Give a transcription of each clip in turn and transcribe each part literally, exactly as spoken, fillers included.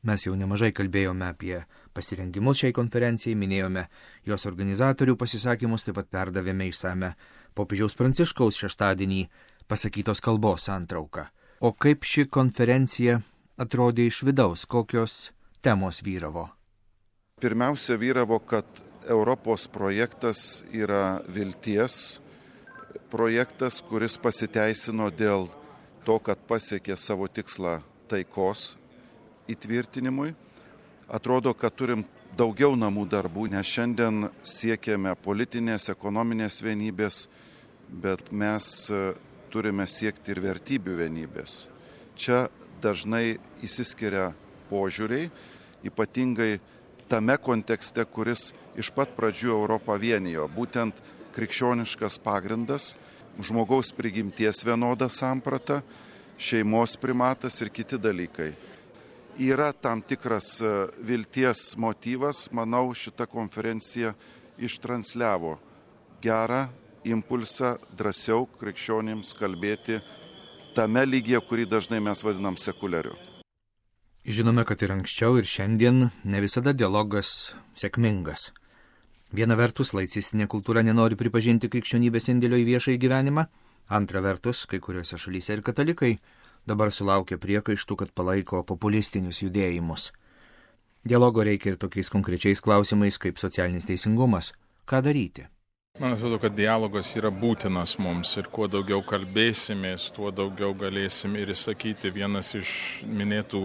Mes jau nemažai kalbėjome apie pasirengimus šiai konferencijai, minėjome jos organizatorių pasisakymus, taip pat perdavėme išsame popiežiaus Pranciškaus šeštadienį pasakytos kalbos santrauką. O kaip ši konferencija atrodė iš vidaus, kokios temos vyravo? Pirmiausia vyravo, kad Europos projektas yra vilties projektas, kuris pasiteisino dėl to, kad pasiekė savo tikslą taikos įtvirtinimui. Atrodo, kad turim daugiau namų darbų, nes šiandien siekiame politinės, ekonominės vienybės, bet mes turime siekti ir vertybių vienybės. Čia dažnai išsiskiria požiūriai, ypatingai tame kontekste, kuris iš pat pradžių Europą vienijo, būtent krikščioniškas pagrindas, žmogaus prigimties vienoda samprata, šeimos primatas ir kiti dalykai. Yra tam tikras vilties motyvas, manau, šita konferencija ištransliavo gerą impulsą drąsiau krikščionims kalbėti tame lygyje, kurį dažnai mes vadinam sekuliariu. Žinome, kad ir anksčiau, ir šiandien ne visada dialogas sėkmingas. Viena vertus, laicistinė kultūra nenori pripažinti krikščionybės indėlio į viešąjį gyvenimą, antra vertus, kai kuriuose šalyse ir katalikai dabar sulaukia priekaištų, kad palaiko populistinius judėjimus. Dialogo reikia ir tokiais konkrečiais klausimais kaip socialinis teisingumas. Ką daryti? Man atrodo, kad dialogas yra būtinas mums ir kuo daugiau kalbėsimės, tuo daugiau galėsim ir įsakyti. Vienas iš minėtų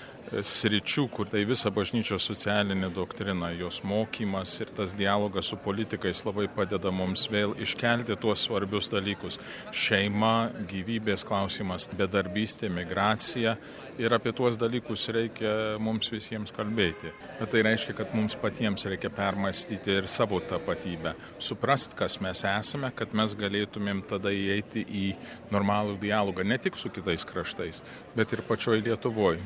sričių, kur tai visa bažnyčios socialinė doktrina, jos mokymas ir tas dialogas su politikais labai padeda mums vėl iškelti tuos svarbius dalykus. Šeima, gyvybės klausimas, bedarbystė, migracija ir apie tuos dalykus reikia mums visiems kalbėti. Bet tai reiškia, kad mums patiems reikia permastyti ir savo tapatybę, suprast, kas mes esame, kad mes galėtumėm tada įeiti į normalų dialogą ne tik su kitais kraštais, bet ir pačioj Lietuvoje.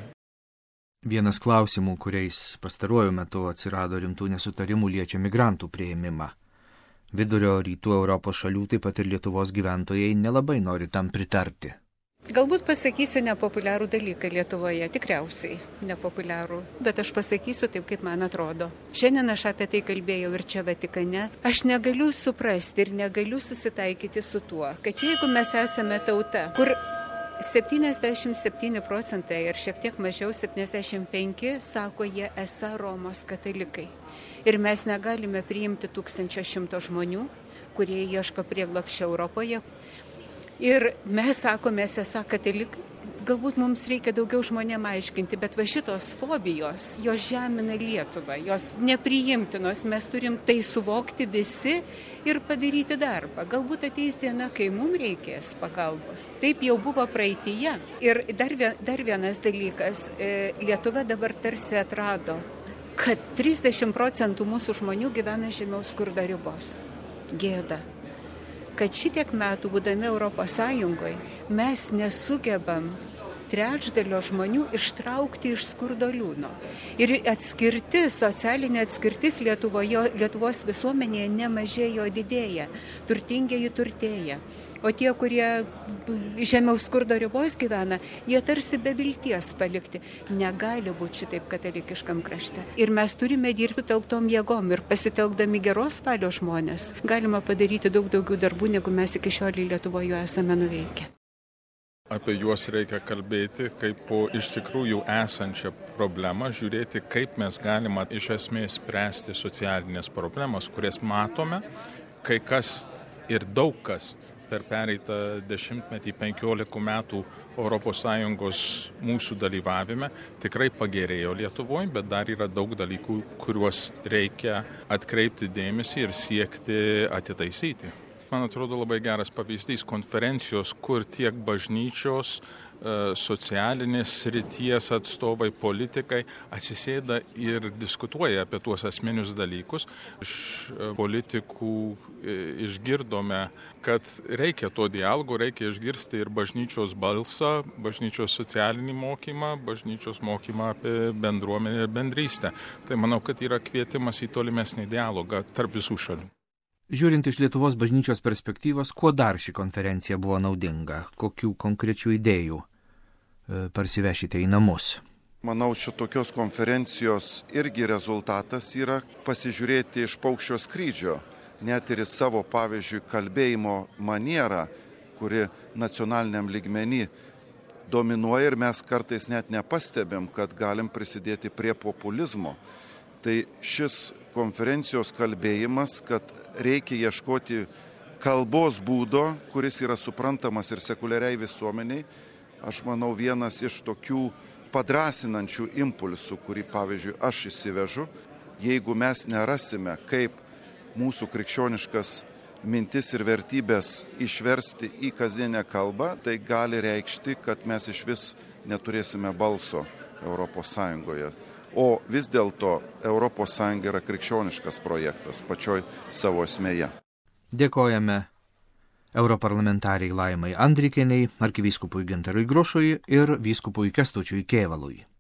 Vienas klausimų, kuriais pastaruoju metu atsirado rimtų nesutarimų, liečia migrantų priėmimą. Vidurio rytų Europos šalių, taip pat ir Lietuvos gyventojai nelabai nori tam pritarti. Galbūt pasakysiu nepopuliarų dalyką Lietuvoje, tikriausiai nepopuliarų, bet aš pasakysiu taip, kaip man atrodo. Šiandien aš apie tai kalbėjau ir čia Vatikane. Aš negaliu suprasti ir negaliu susitaikyti su tuo, kad jeigu mes esame tauta, kur septyniasdešimt septyni procentai ir šiek tiek mažiau septyniasdešimt penki sako, jie esą Romos katalikai. Ir mes negalime priimti tūkstančio šimto žmonių, kurie ieško prieglobsčio Europoje. Ir mes sakome, mes esą katalikai. Galbūt mums reikia daugiau žmonėm aiškinti, bet va šitos fobijos, jos žemina Lietuvą, jos nepriimtinos, mes turim tai suvokti visi ir padaryti darbą. Galbūt ateis diena, kai mums reikės pagalbos. Taip jau buvo praeityje. Ir dar, dar vienas dalykas, Lietuva dabar tarsi atrado, kad trisdešimt procentų mūsų žmonių gyvena žemiau skurdo ribos. Gėda. Kad šitiek metų būdami Europos Sąjungoje mes nesugebam trečdalio žmonių ištraukti iš skurdo liūno. Ir atskirtis, socialinė atskirtis Lietuvoje, Lietuvos visuomenėje nemažėjo, didėja. Turtingieji turtėja. O tie, kurie žemiau skurdo ribos gyvena, jie tarsi be vilties palikti. Negali būti šitaip katalikiškam krašte. Ir mes turime dirbti telktom jėgom ir pasitelkdami geros valios žmonės. Galima padaryti daug daugiau darbų, negu mes iki šiol Lietuvoje esame nuveikę. Apie juos reikia kalbėti kaip po iš tikrųjų esančią problemą, žiūrėti, kaip mes galime iš esmės spręsti socialinės problemas, kurias matome, kai kas ir daug kas per pereitą dešimtmetį, penkiolika metų Europos Sąjungos mūsų dalyvavime tikrai pagerėjo Lietuvoje, bet dar yra daug dalykų, kuriuos reikia atkreipti dėmesį ir siekti atitaisyti. Man atrodo labai geras pavyzdys konferencijos, kur tiek bažnyčios, socialinės srities atstovai, politikai atsisėda ir diskutuoja apie tuos esminius dalykus. Iš politikų išgirdome, kad reikia to dialogo, reikia išgirsti ir bažnyčios balsą, bažnyčios socialinį mokymą, bažnyčios mokymą apie bendruomenę ir bendrystę. Tai manau, kad yra kvietimas į tolimesnį dialogą tarp visų šalių. Žiūrint iš Lietuvos bažnyčios perspektyvos, kuo dar ši konferencija buvo naudinga? Kokių konkrečių idėjų parsivešite į namus? Manau, šitokios konferencijos irgi rezultatas yra pasižiūrėti iš paukščio skrydžio, net ir į savo, pavyzdžiui, kalbėjimo manierą, kuri nacionaliniam lygmenį dominuoja ir mes kartais net nepastebim, kad galim prisidėti prie populizmo. Tai šis konferencijos kalbėjimas, kad reikia ieškoti kalbos būdo, kuris yra suprantamas ir sekuliariai visuomeniai, aš manau, vienas iš tokių padrasinančių impulsų, kurį, pavyzdžiui, aš įsivežu, jeigu mes nerasime, kaip mūsų krikščioniškas mintis ir vertybės išversti į kasdienę kalbą, tai gali reikšti, kad mes iš vis neturėsime balso Europos Sąjungoje. O vis dėlto Europos Sąjunga yra krikščioniškas projektas pačioj savo esmėje. Dėkojame europarlamentariai Laimai Andrikienei, arkivyskupui Gintarui Grušui ir vyskupui Kęstučiui Kėvalui.